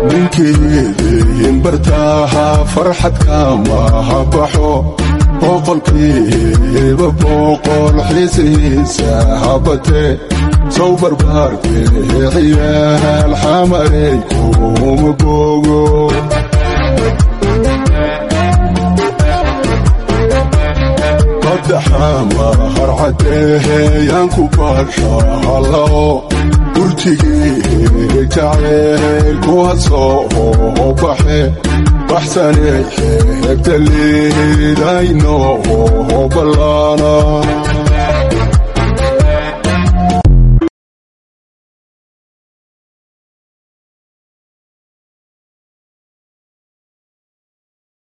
ninkeedeen bartaaha farxad kama habaxo boqolkiiba boqol xiisihiisa habate sow barbaarkee ciyaal xamarey kuma bogo qadaxama harcadehe yaanku baashaalao urtigii jaceelku hasoo baxe baxsanay xeegta leedayno